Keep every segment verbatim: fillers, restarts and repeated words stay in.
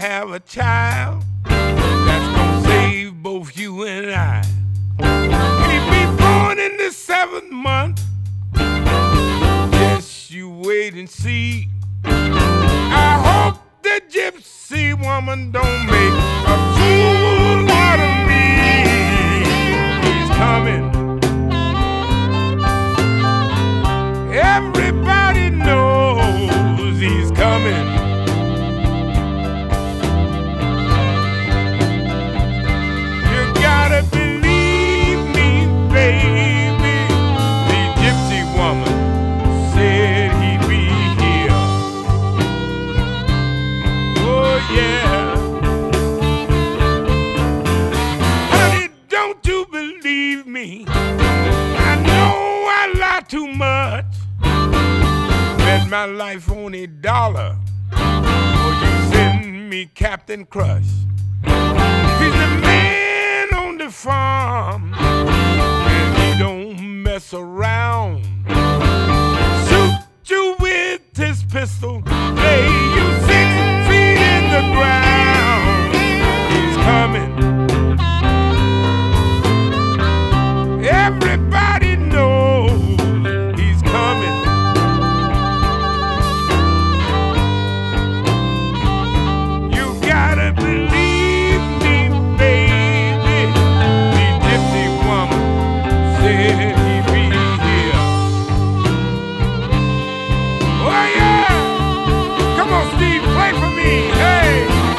have a child that's gonna save both you and I. He'll be born in the seventh month. Yes, you wait and see. I hope the gypsy woman don't make a fool out of me. He's coming. Everybody knows he's coming. You gotta believe me, baby. The gypsy woman said he'd be here. Oh yeah. Honey, don't you believe me? I know I lie too much. Bet my life on a dollar, or you send me Captain Crush. He's the man on the farm, and he don't mess around. Shoot you with his pistol, lay you six feet in the ground. He's coming. Everybody knows he's coming. You gotta believe me, baby. The gypsy woman said he'd be here. Oh yeah! Come on, Steve, play for me. Hey!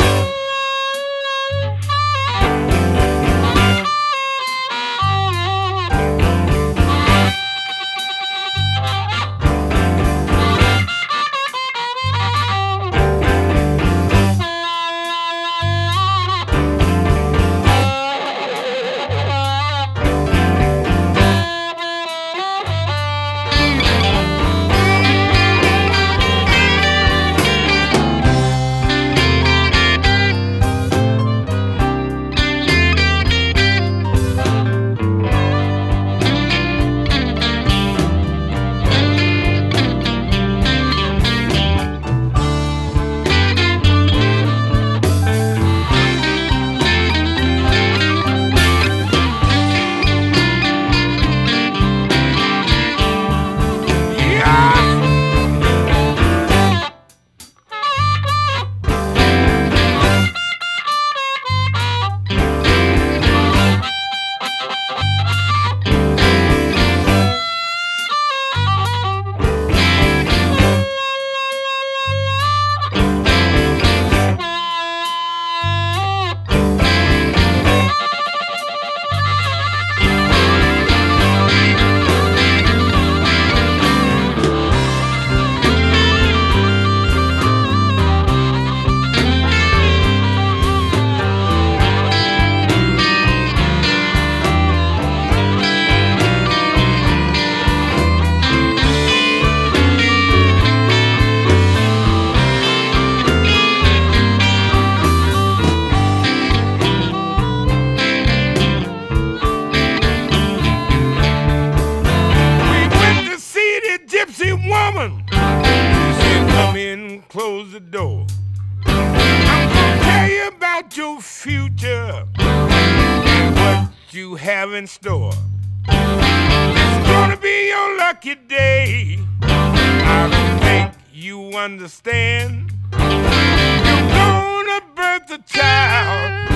Close the door. I'm gonna tell you about your future and what you have in store. It's gonna be your lucky day. I don't think you understand. You're gonna birth a child